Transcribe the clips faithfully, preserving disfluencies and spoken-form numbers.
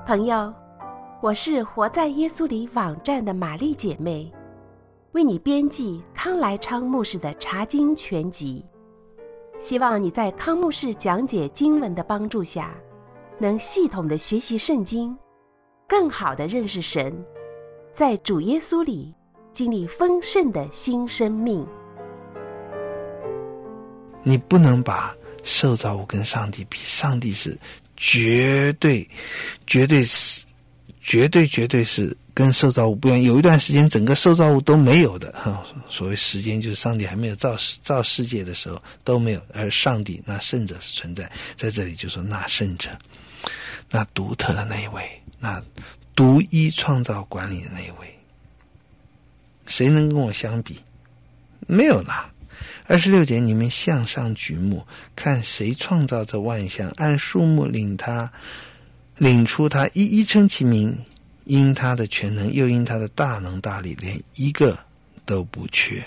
朋友，我是活在耶稣里网站的玛丽姐妹，为你编辑康来昌牧师的查经全集，希望你在康牧师讲解经文的帮助下，能系统的学习圣经，更好的认识神，在主耶稣里经历丰盛的新生命。 你不能把受造物跟上帝比，上帝是绝对绝对是绝对绝对是跟受造物不一样。有一段时间整个受造物都没有的，所谓时间就是上帝还没有造造世界的时候都没有，而上帝那圣者是存在。在这里就说那圣者，那独特的那一位，那独一创造管理的那一位，谁能跟我相比？没有啦。二十六节，你们向上举目，看谁创造这万象，按数目领他领出他，一一称其名，因他的全能，又因他的大能大力，连一个都不缺。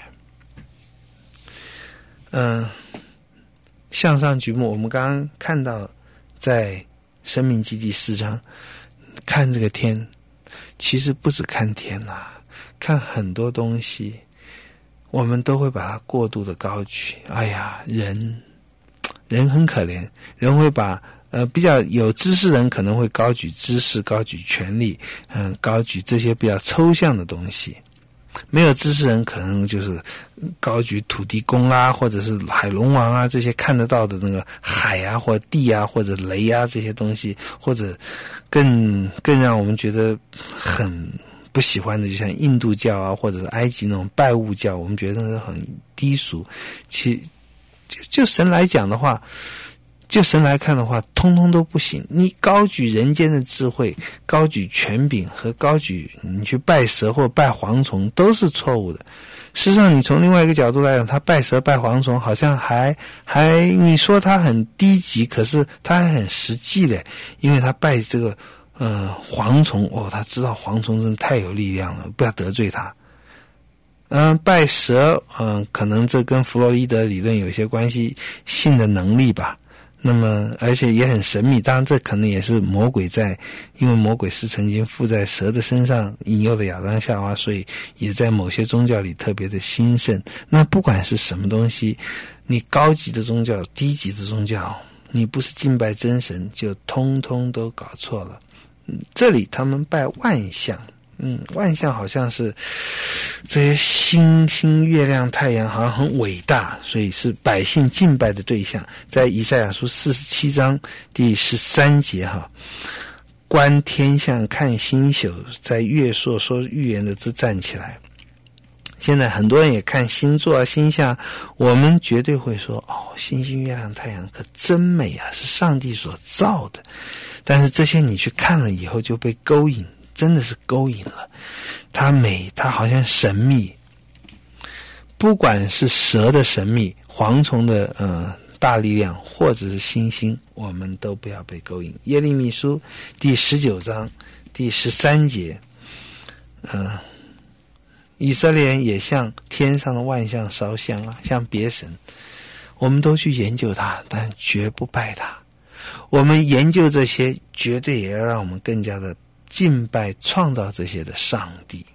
嗯，向上举目，我们刚刚看到在申命记第四章看这个天，其实不只看天啊，看很多东西我们都会把它过度的高举。哎呀，人人很可怜，人会把呃比较有知识人可能会高举知识，高举权力，嗯、呃，高举这些比较抽象的东西。没有知识人可能就是高举土地公啊，或者是海龙王啊，这些看得到的那个海啊或地啊或者雷啊这些东西，或者更更让我们觉得很不喜欢的，就像印度教啊，或者是埃及那种拜物教，我们觉得那是很低俗。其就就神来讲的话，就神来看的话，通通都不行。你高举人间的智慧，高举权柄和高举你去拜蛇或拜蝗虫都是错误的。事实上，你从另外一个角度来讲，他拜蛇拜蝗虫好像还还你说他很低级，可是他还很实际的，因为他拜这个呃，蝗虫哦，他知道蝗虫真的太有力量了，不要得罪他。嗯、呃，拜蛇，嗯、呃，可能这跟弗洛伊德理论有一些关系，性的能力吧。那么，而且也很神秘。当然，这可能也是魔鬼在，因为魔鬼是曾经附在蛇的身上，引诱了亚当夏娃，所以也在某些宗教里特别的兴盛。那不管是什么东西，你高级的宗教、低级的宗教，你不是敬拜真神，就通通都搞错了。这里他们拜万象，嗯，万象好像是这些星星、月亮、太阳好像很伟大，所以是百姓敬拜的对象。在以赛亚书四十七章第十三节哈，观天象看星宿，在月朔说预言的字站起来。现在很多人也看星座啊、星象，我们绝对会说哦，星星、月亮、太阳可真美啊，是上帝所造的。但是这些你去看了以后就被勾引，真的是勾引了。它美，它好像神秘。不管是蛇的神秘、蝗虫的呃大力量，或者是星星，我们都不要被勾引。耶利米书第十九章第十三节，嗯、呃，以色列人也向天上的万象烧香啊，像别神，我们都去研究它，但绝不拜它。我们研究这些，绝对也要让我们更加的敬拜创造这些的上帝。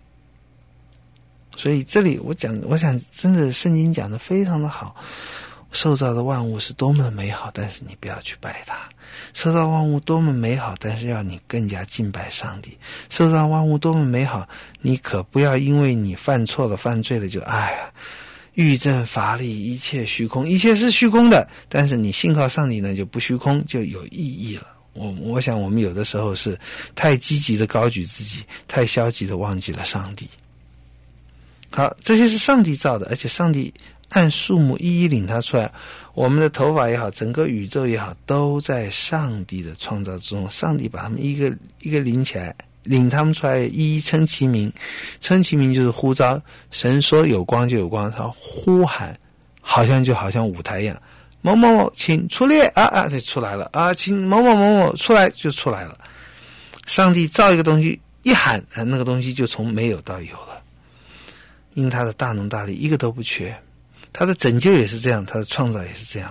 所以这里我讲，我想真的圣经讲得非常的好，受造的万物是多么的美好，但是你不要去拜它。受造万物多么美好，但是要你更加敬拜上帝。受造万物多么美好，你可不要因为你犯错了、犯罪了就哎呀，欲振乏力，一切虚空，一切是虚空的，但是你信靠上帝呢，就不虚空，就有意义了。我我想我们有的时候是太积极的高举自己，太消极的忘记了上帝。好，这些是上帝造的，而且上帝按数目一一领它出来。我们的头发也好，整个宇宙也好，都在上帝的创造之中。上帝把他们一个一个领起来，领他们出来，一一称其名。称其名就是呼召，神说有光就有光，他呼喊，好像就好像舞台一样，某某某请出列啊啊，就出来了啊，请某某某某出来就出来了。上帝造一个东西，一喊，那个东西就从没有到有了。因他的大能大力，一个都不缺。他的拯救也是这样，他的创造也是这样。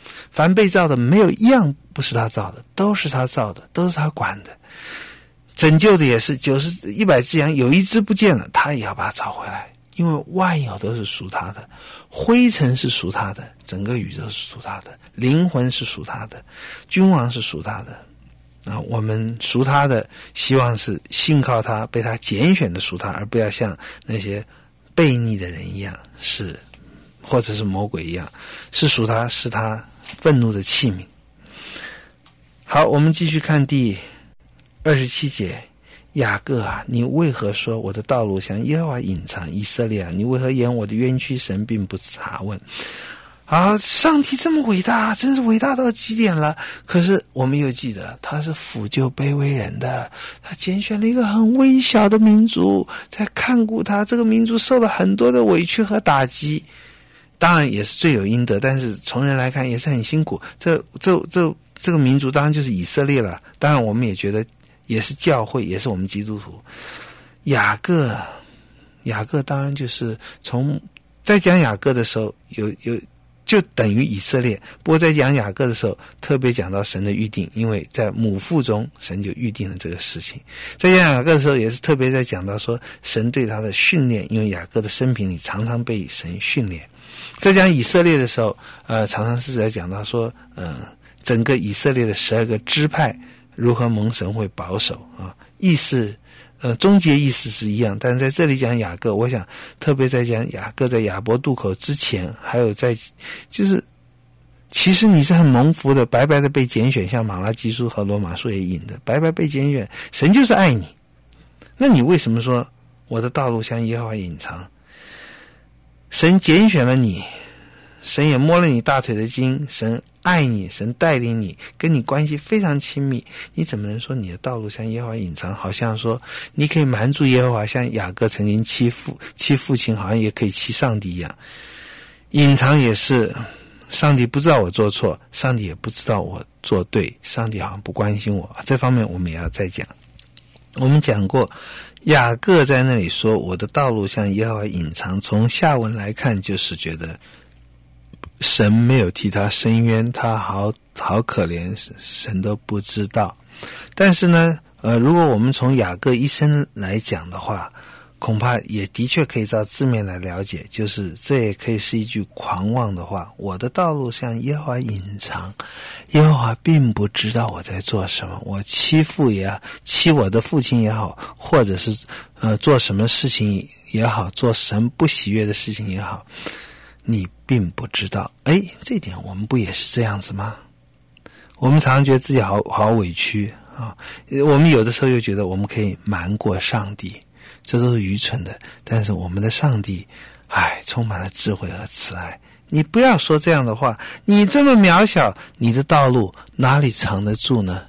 凡被造的没有一样不是他造的，都是他造的，都是他管的。拯救的也是九十一百只羊，有一只不见了，他也要把它找回来，因为万有都是属他的，灰尘是属他的，整个宇宙是属他的，灵魂是属他的，君王是属他的啊，我们属他的，希望是信靠他，被他拣选的属他，而不要像那些悖逆的人一样，是或者是魔鬼一样，是属他，是他愤怒的器皿。好，我们继续看第二十七节，雅各啊，你为何说我的道路向耶和华隐藏？以色列啊，你为何言我的冤屈？神并不查问。啊，上帝这么伟大，真是伟大到极点了。可是我们又记得，他是抚救卑微人的，他拣选了一个很微小的民族，在看顾他。这个民族受了很多的委屈和打击，当然也是罪有应得，但是从人来看也是很辛苦。这这这这个民族当然就是以色列了。当然我们也觉得也是教会，也是我们基督徒。雅各，雅各当然就是从在讲雅各的时候，有有就等于以色列。不过在讲雅各的时候，特别讲到神的预定，因为在母腹中神就预定了这个事情。在讲雅各的时候，也是特别在讲到说神对他的训练，因为雅各的生平里常常被神训练。在讲以色列的时候，呃，常常是在讲到说，呃，整个以色列的十二个支派如何蒙神会保守啊，意思呃，终结意思是一样，但是在这里讲雅各，我想特别在讲雅各在雅博渡口之前，还有在就是其实你是很蒙福的，白白的被拣选，像马拉基书和罗马书也引的，白白被拣选，神就是爱你。那你为什么说我的道路向耶和华隐藏？神拣选了你，神也摸了你大腿的筋，神爱你，神带领你，跟你关系非常亲密，你怎么能说你的道路向耶和华隐藏？好像说你可以瞒住耶和华，像雅各曾经欺负欺父亲，好像也可以欺上帝一样。隐藏也是，上帝不知道我做错，上帝也不知道我做对，上帝好像不关心我，这方面我们也要再讲。我们讲过雅各在那里说我的道路向耶和华隐藏，从下文来看就是觉得神没有替他伸冤，他好好可怜，神都不知道。但是呢呃，如果我们从雅各一生来讲的话，恐怕也的确可以照字面来了解，就是这也可以是一句狂妄的话，我的道路向耶和华隐藏，耶和华并不知道我在做什么，我欺负也好，欺我的父亲也好，或者是呃做什么事情也好，做神不喜悦的事情也好，你并不知道。诶，这点我们不也是这样子吗？我们常常觉得自己好好委屈啊，我们有的时候又觉得我们可以瞒过上帝，这都是愚蠢的。但是我们的上帝唉，充满了智慧和慈爱，你不要说这样的话，你这么渺小，你的道路哪里藏得住呢？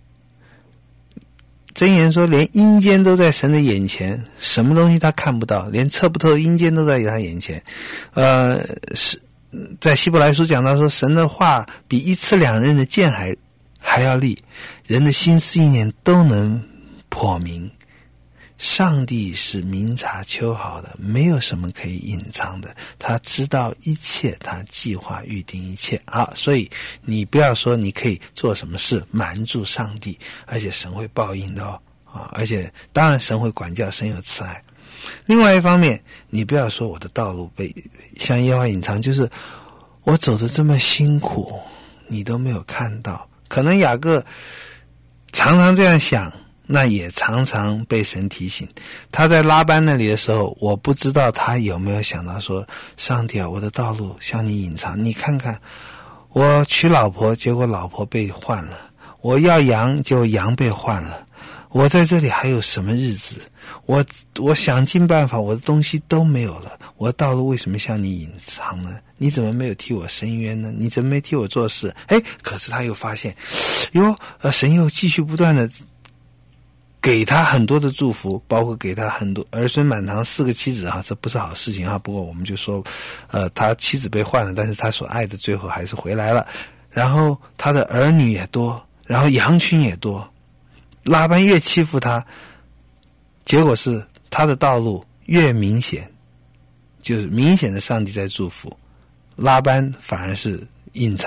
箴言说连阴间都在神的眼前，什么东西他看不到，连测不透的阴间都在他眼前。呃，是在希伯来书讲到说，神的话比一刺两刃的剑还还要利，人的心思意念都能剖明。上帝是明察秋毫的，没有什么可以隐藏的，他知道一切，他计划预定一切。好，所以你不要说你可以做什么事瞒住上帝，而且神会报应的哦，啊，而且当然神会管教，神有慈爱。另外一方面，你不要说我的道路被向耶和华隐藏，就是我走得这么辛苦，你都没有看到。可能雅各常常这样想，那也常常被神提醒。他在拉班那里的时候，我不知道他有没有想到说，上帝啊，我的道路向你隐藏，你看看我娶老婆，结果老婆被换了，我要羊，结果羊被换了，我在这里还有什么日子？我我想尽办法，我的东西都没有了，我的道路为什么向你隐藏呢？你怎么没有替我伸冤呢？你怎么没替我做事？诶，可是他又发现哟，呃，神又继续不断的给他很多的祝福，包括给他很多儿孙满堂，四个妻子啊，这不是好事情啊。不过我们就说呃，他妻子被换了，但是他所爱的最后还是回来了，然后他的儿女也多，然后羊群也多。拉班越欺负他，结果是他的道路越明显，就是明显的上帝在祝福，拉班反而是隐藏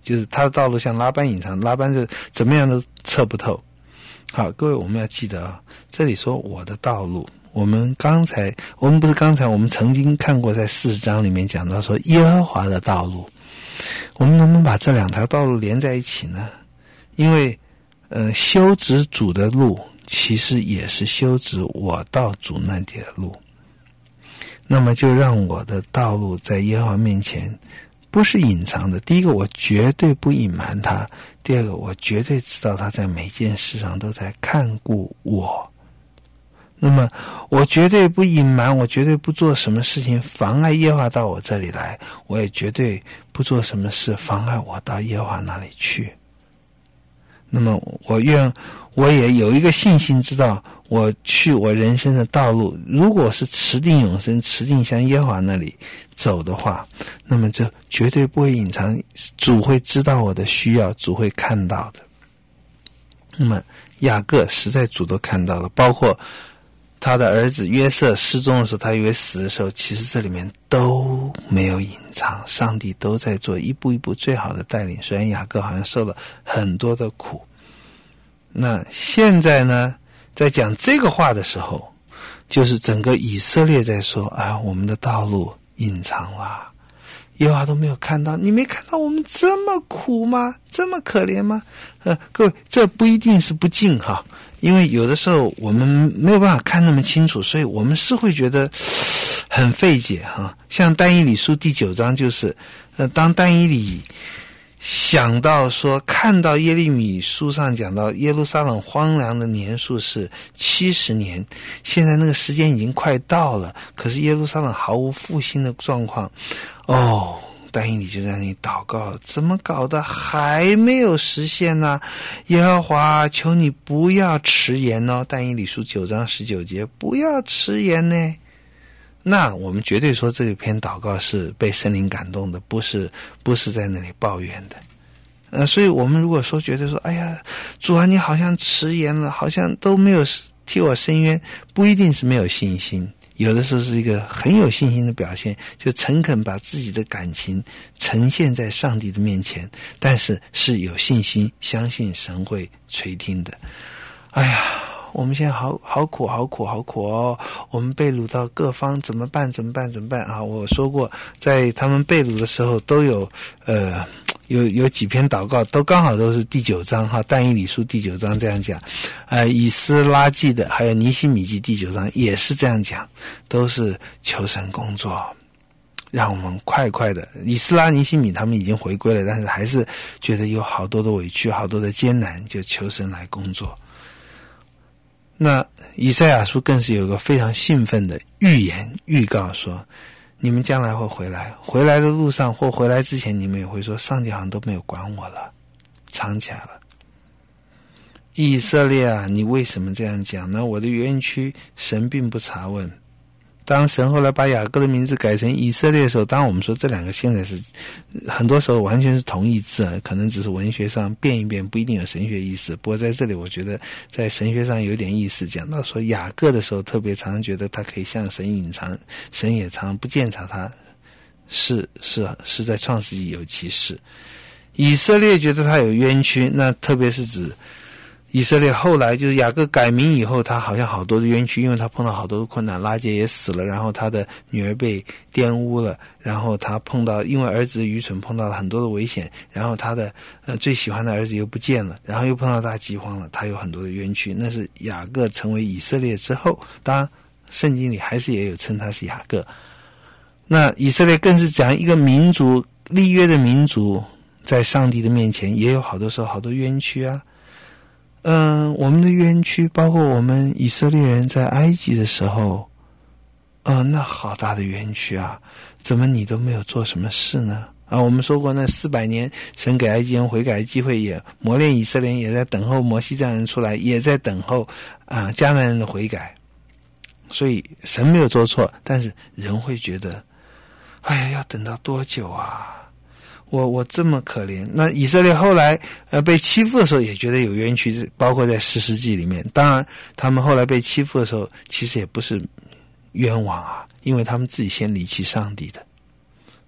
就是他的道路向拉班隐藏，拉班就怎么样都测不透。好，各位我们要记得啊，这里说我的道路，我们刚才我们不是刚才我们曾经看过在四十章里面讲到说耶和华的道路，我们能不能把这两条道路连在一起呢？因为呃，修直主的路其实也是修直我到主那里的路，那么就让我的道路在耶和华面前不是隐藏的。第一个，我绝对不隐瞒他；第二个，我绝对知道他在每件事上都在看顾我。那么我绝对不隐瞒，我绝对不做什么事情妨碍耶和华到我这里来，我也绝对不做什么事妨碍我到耶和华那里去。那么我愿我也有一个信心，知道我去我人生的道路，如果是持定永生，持定向耶和华那里走的话，那么这绝对不会隐藏，主会知道我的需要，主会看到的。那么雅各实在主都看到了，包括他的儿子约瑟失踪的时候，他以为死的时候，其实这里面都没有隐藏，上帝都在做一步一步最好的带领。虽然雅各好像受了很多的苦，那现在呢，在讲这个话的时候，就是整个以色列在说啊，我们的道路隐藏了，耶和华都没有看到，你没看到我们这么苦吗？这么可怜吗？呃，各位，这不一定是不敬哈。因为有的时候我们没有办法看那么清楚，所以我们是会觉得很费解哈。像但以理书第九章就是，呃，当但以理想到说看到耶利米书上讲到耶路撒冷荒凉的年数是七十年，现在那个时间已经快到了，可是耶路撒冷毫无复兴的状况，哦。但以理就在那里祷告了，怎么搞的还没有实现呢？耶和华，求你不要迟延哦。但以理书九章十九节，不要迟延呢。那我们绝对说这篇祷告是被圣灵感动的，不是不是在那里抱怨的。呃，所以我们如果说觉得说，哎呀，主啊，你好像迟延了，好像都没有替我伸冤，不一定是没有信心。有的时候是一个很有信心的表现，就诚恳把自己的感情呈现在上帝的面前，但是是有信心相信神会垂听的。哎呀，我们现在好好苦好苦好苦哦，我们被掳到各方，怎么办怎么办怎么办啊？我说过在他们被掳的时候都有呃有有几篇祷告都刚好都是第九章哈，但以理书第九章这样讲，呃，以斯拉记的还有尼希米记第九章也是这样讲，都是求神工作，让我们快快的。以斯拉、尼希米他们已经回归了，但是还是觉得有好多的委屈，好多的艰难，就求神来工作。那以赛亚书更是有一个非常兴奋的预言预告说，你们将来会回来，回来的路上或回来之前，你们也会说上帝好像都没有管我了，藏起来了。以色列啊，你为什么这样讲呢？我的冤屈神并不查问。当神后来把雅各的名字改成以色列的时候，当然我们说这两个现在是很多时候完全是同义字啊，可能只是文学上变一变，不一定有神学意思。不过在这里我觉得在神学上有点意思，讲到说雅各的时候特别常常觉得他可以向神隐藏，神也常不鉴察他，是是是在创世纪有其事。以色列觉得他有冤屈，那特别是指以色列后来就是雅各改名以后，他好像好多的冤屈，因为他碰到好多的困难，拉结也死了，然后他的女儿被玷污了，然后他碰到因为儿子愚蠢碰到了很多的危险，然后他的呃最喜欢的儿子又不见了，然后又碰到大饥荒了，他有很多的冤屈。那是雅各成为以色列之后，当然圣经里还是也有称他是雅各。那以色列更是讲一个民族，立约的民族，在上帝的面前也有好多时候好多冤屈啊。嗯，我们的冤屈包括我们以色列人在埃及的时候，嗯，那好大的冤屈啊，怎么你都没有做什么事呢？啊，我们说过那四百年神给埃及人悔改的机会，也磨练以色列人，也在等候摩西这样人出来，也在等候啊迦南人的悔改。所以神没有做错，但是人会觉得哎呀，要等到多久啊，我我这么可怜。那以色列后来呃被欺负的时候也觉得有冤屈，包括在士师记里面。当然他们后来被欺负的时候其实也不是冤枉啊，因为他们自己先离弃上帝的。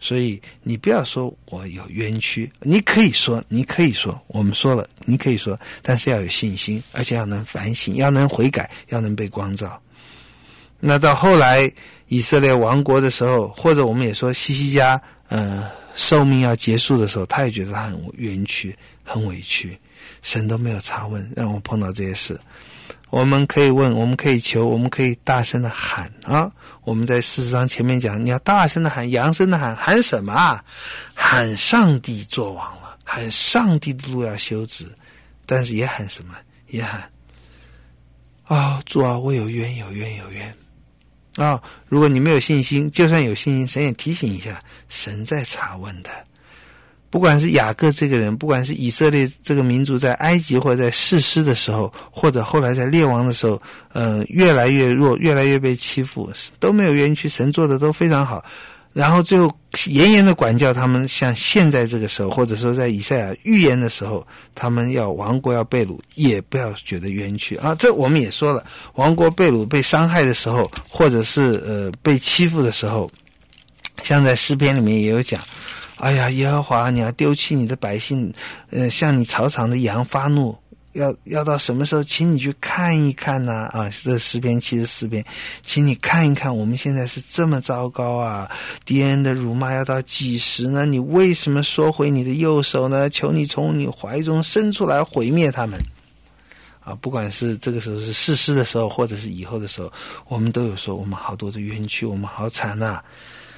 所以你不要说我有冤屈，你可以说，你可以说，我们说了，你可以说，但是要有信心，而且要能反省，要能悔改，要能被光照。那到后来以色列亡国的时候，或者我们也说西西家呃寿命要结束的时候，他也觉得他很冤屈，很委屈，神都没有查问，让我碰到这些事。我们可以问，我们可以求，我们可以大声的喊啊！我们在四十章前面讲，你要大声的喊，扬声的喊，喊什么啊？喊上帝作王了，喊上帝的路要修直，但是也喊什么？也喊啊、哦，主啊，我有冤，有冤，有冤啊、哦！如果你没有信心，就算有信心，神也提醒一下，神在查问的。不管是雅各这个人，不管是以色列这个民族在埃及或者在士师的时候，或者后来在列王的时候，呃，越来越弱，越来越被欺负，都没有冤屈，神做的都非常好。然后最后严严的管教他们，像现在这个时候，或者说在以赛亚预言的时候，他们要亡国要被掳，也不要觉得冤屈啊。这我们也说了，亡国被掳被伤害的时候，或者是呃被欺负的时候，像在诗篇里面也有讲。哎呀，耶和华，你要丢弃你的百姓，呃，向你草场的羊发怒，要要到什么时候？请你去看一看呐、啊！啊，这诗篇七十四篇，请你看一看，我们现在是这么糟糕啊！敌人的辱骂要到几时呢？你为什么收回你的右手呢？求你从你怀中伸出来，毁灭他们！啊，不管是这个时候是士师的时候，或者是以后的时候，我们都有说我们好多的冤屈，我们好惨呐、啊。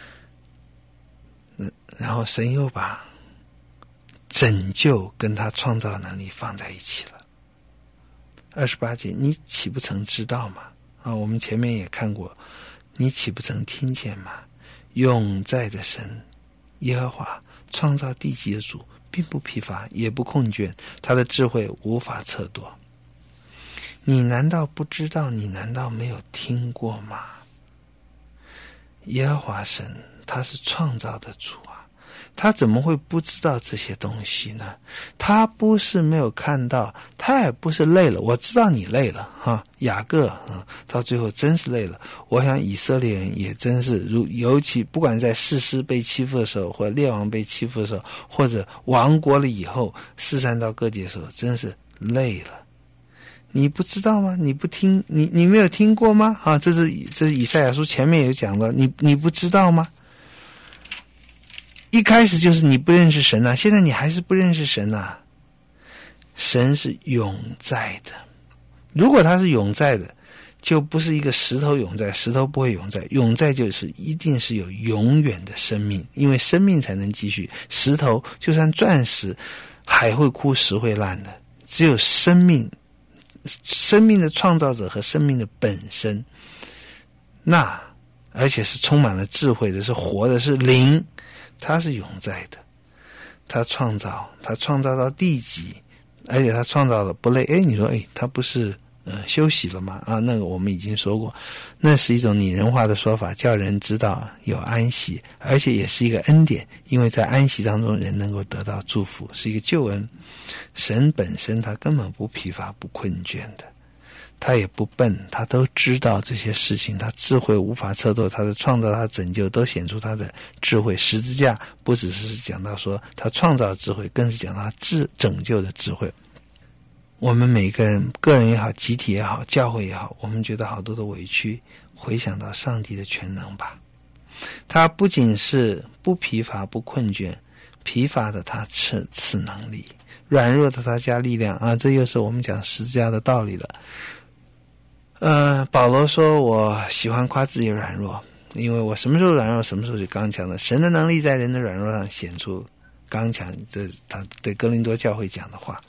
然后神又把拯救跟他创造能力放在一起了。二十八节，你岂不曾知道吗？啊，我们前面也看过，你岂不曾听见吗？永在的神耶和华，创造地极的主，并不疲乏，也不空倦，他的智慧无法测度。你难道不知道？你难道没有听过吗？耶和华神，他是创造的主啊，他怎么会不知道这些东西呢？他不是没有看到，他也不是累了。我知道你累了哈，雅各啊，到最后真是累了。我想以色列人也真是，如尤其不管在士师被欺负的时候，或者列王被欺负的时候，或者亡国了以后四散到各地的时候，真是累了。你不知道吗？你不听，你你没有听过吗？啊，这是这是以赛亚书前面有讲到，你你不知道吗？一开始就是你不认识神啊，现在你还是不认识神啊。神是永在的，如果他是永在的，就不是一个石头永在，石头不会永在，永在就是一定是有永远的生命，因为生命才能继续。石头就算钻石，海会枯，石会烂的，只有生命。生命的创造者和生命的本身，那而且是充满了智慧的，是活的，是灵，他是永在的。他创造，他创造到地极，而且他创造了不累。诶，你说诶，他不是呃休息了吗？啊，那个我们已经说过，那是一种拟人化的说法，叫人知道有安息，而且也是一个恩典，因为在安息当中人能够得到祝福，是一个救恩。神本身他根本不疲乏不困倦的，他也不笨，他都知道这些事情，他智慧无法测度，他的创造他的拯救都显出他的智慧。十字架不只是讲到说他创造智慧，更是讲到他智拯救的智慧。我们每个人，个人也好，集体也好，教会也好，我们觉得好多的委屈，回想到上帝的全能吧。他不仅是不疲乏不困倦，疲乏的他赐赐能力，软弱的他加力量啊！这又是我们讲十字架的道理了。呃，保罗说我喜欢夸自己软弱，因为我什么时候软弱，什么时候就刚强了。神的能力在人的软弱上显出刚强，这他对哥林多教会讲的话。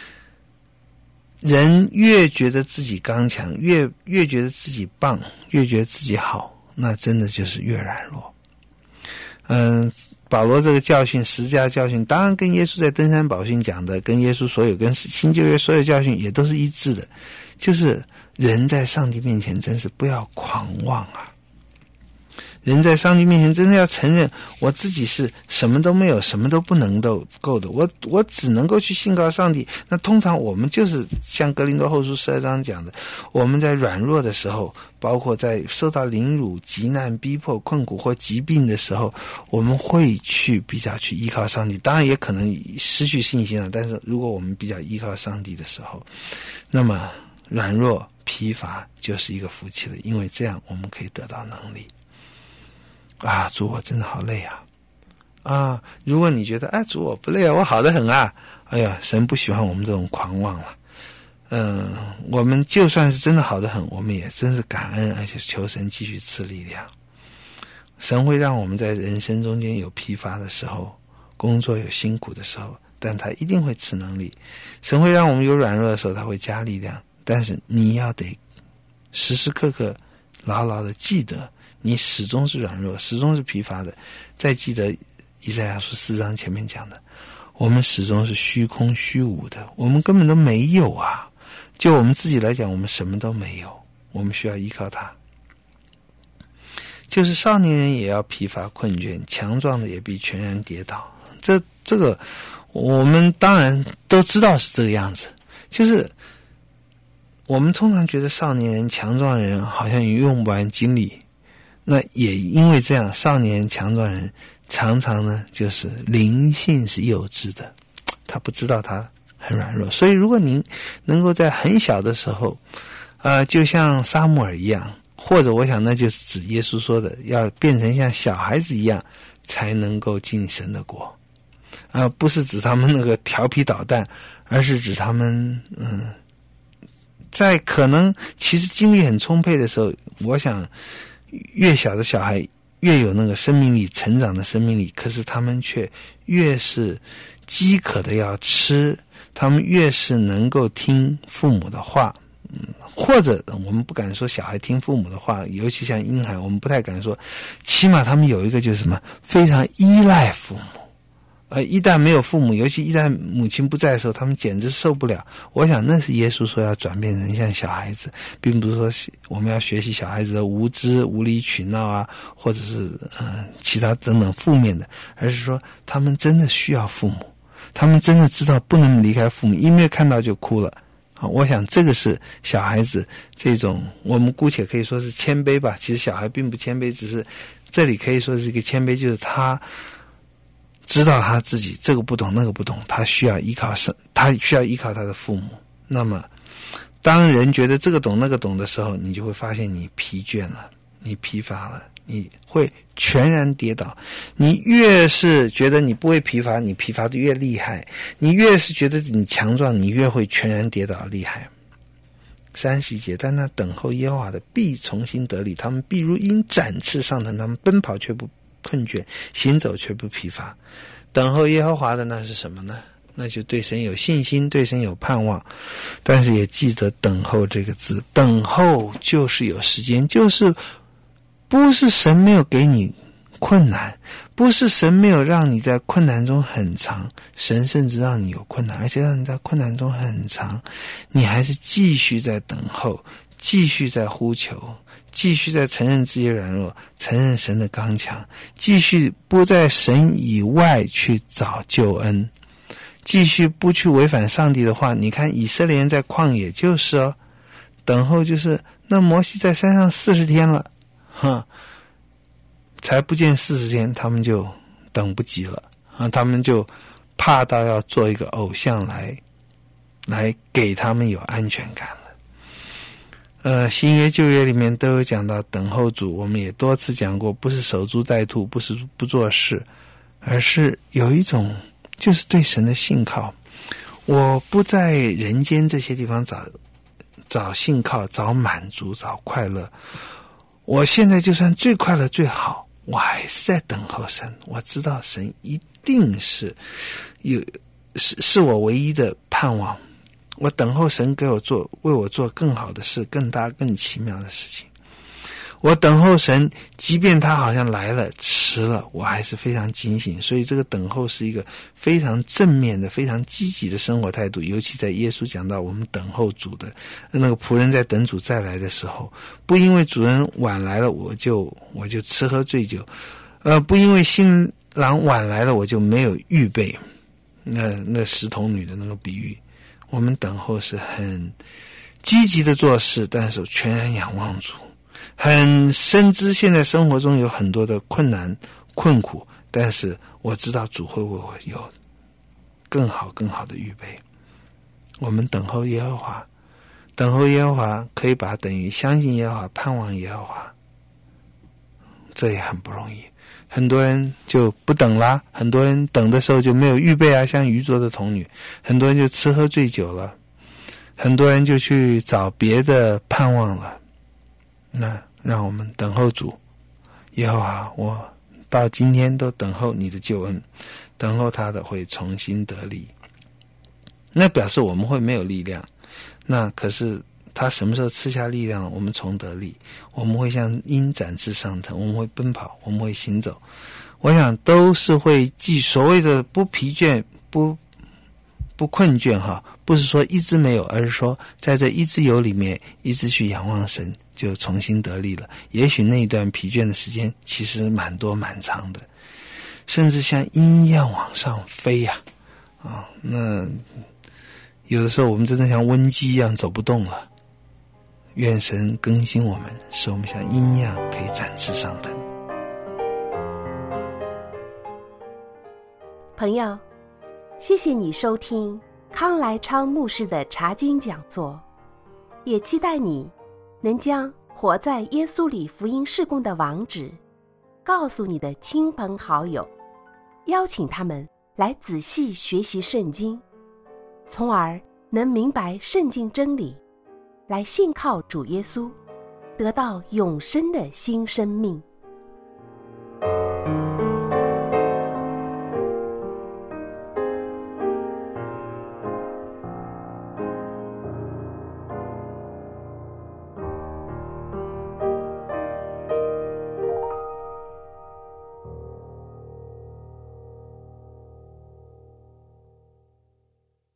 人越觉得自己刚强，越越觉得自己棒，越觉得自己好，那真的就是越软弱。嗯，保罗这个教训，十字架教训，当然跟耶稣在登山宝训讲的，跟耶稣所有跟新旧约所有教训也都是一致的，就是人在上帝面前真是不要狂妄啊。 人在上帝面前真的要承认我自己是什么都没有，什么都不能够的，我我只能够去信靠上帝。那通常我们就是像哥林多后书十二章讲的，我们在软弱的时候，包括在受到凌辱、急难、逼迫、困苦或疾病的时候，我们会去比较去依靠上帝，当然也可能失去信心了，但是如果我们比较依靠上帝的时候，那么软弱疲乏就是一个福气了，因为这样我们可以得到能力。啊，主，我真的好累啊！啊，如果你觉得，哎，主，我不累啊，我好得很啊，哎呀，神不喜欢我们这种狂妄了。嗯，我们就算是真的好得很，我们也真是感恩，而且求神继续赐力量。神会让我们在人生中间有疲乏的时候，工作有辛苦的时候，但他一定会赐能力。神会让我们有软弱的时候，他会加力量，但是你要得时时刻刻牢牢的记得，你始终是软弱，始终是疲乏的。再记得以赛亚书四章前面讲的，我们始终是虚空虚无的，我们根本都没有啊。就我们自己来讲，我们什么都没有，我们需要依靠他。就是少年人也要疲乏困倦，强壮的也必全然跌倒。这这个我们当然都知道是这个样子，就是我们通常觉得少年人强壮人好像也用不完精力，那也因为这样，少年人强壮人常常呢就是灵性是幼稚的，他不知道他很软弱。所以如果您能够在很小的时候呃，就像撒母耳一样，或者我想那就是指耶稣说的要变成像小孩子一样才能够进神的国，呃，不是指他们那个调皮捣蛋，而是指他们嗯，在可能其实精力很充沛的时候，我想越小的小孩越有那个生命力，成长的生命力，可是他们却越是饥渴的要吃，他们越是能够听父母的话。嗯，或者我们不敢说小孩听父母的话，尤其像婴孩，我们不太敢说，起码他们有一个就是什么，非常依赖父母。呃，一旦没有父母，尤其一旦母亲不在的时候，他们简直受不了。我想那是耶稣说要转变成像小孩子，并不是说我们要学习小孩子的无知、无理取闹啊，或者是呃其他等等负面的，而是说他们真的需要父母，他们真的知道不能离开父母，一没有看到就哭了。啊，我想这个是小孩子这种，我们姑且可以说是谦卑吧。其实小孩并不谦卑，只是这里可以说是一个谦卑，就是他知道他自己这个不懂那个不懂，他需要依靠上，他需要依靠他的父母。那么当人觉得这个懂那个懂的时候，你就会发现你疲倦了，你疲乏了，你会全然跌倒。你越是觉得你不会疲乏，你疲乏的越厉害，你越是觉得你强壮，你越会全然跌倒厉害。三十一节，但那等候耶和华的必重新得力，他们必如鹰展翅上腾，他们奔跑却不困倦，行走却不疲乏。等候耶和华的那是什么呢？那就对神有信心，对神有盼望。但是也记得等候这个字，等候就是有时间，就是不是神没有给你困难，不是神没有让你在困难中很长，神甚至让你有困难，而且让你在困难中很长，你还是继续在等候，继续在呼求，继续在承认自己的软弱，承认神的刚强，继续不在神以外去找救恩，继续不去违反上帝的话。你看以色列人在旷野就是哦，等候就是那摩西在山上四十天了，哼，才不见四十天，他们就等不及了啊！他们就怕到要做一个偶像来，来给他们有安全感了。呃，新约旧约里面都有讲到等候主，我们也多次讲过，不是守株待兔，不是不做事，而是有一种就是对神的信靠。我不在人间这些地方找找信靠，找满足，找快乐。我现在就算最快乐最好，我还是在等候神。我知道神一定是有是是我唯一的盼望。我等候神给我做为我做更好的事，更大更奇妙的事情。 我等候神，即便他好像来了迟了，我还是非常警醒。所以这个等候是一个非常正面的非常积极的生活态度。尤其在耶稣讲到我们等候主的那个仆人在等主再来的时候，不因为主人晚来了我就我就吃喝醉酒，呃，不因为新郎晚来了我就没有预备。那那十童女的那个比喻，我们等候是很积极的做事，但是全然仰望主，很深知现在生活中有很多的困难困苦，但是我知道主会为我有更好更好的预备。我们等候耶和华，等候耶和华可以把它等于相信耶和华，盼望耶和华，这也很不容易。很多人就不等啦，很多人等的时候就没有预备啊，像愚拙的童女，很多人就吃喝醉酒了，很多人就去找别的盼望了。那让我们等候主，耶和华，我到今天都等候你的救恩，等候他的会重新得力。那表示我们会没有力量，那可是他什么时候赐下力量了，我们重得力，我们会像鹰展翅上腾，我们会奔跑，我们会行走。我想都是会既所谓的不疲倦不不困倦哈，不是说一直没有，而是说在这一直有里面一直去仰望神，就重新得力了。也许那一段疲倦的时间其实蛮多蛮长的，甚至像鹰一样往上飞呀、啊，啊，那有的时候我们真的像温鸡一样走不动了。愿神更新我们，使我们像鹰一样可以展翅上腾。 朋友，谢谢你收听康来昌牧师的查经讲座，也期待你能将活在耶稣里福音事工的网址告诉你的亲朋好友，邀请他们来仔细学习圣经，从而能明白圣经真理，来信靠主耶稣，得到永生的新生命。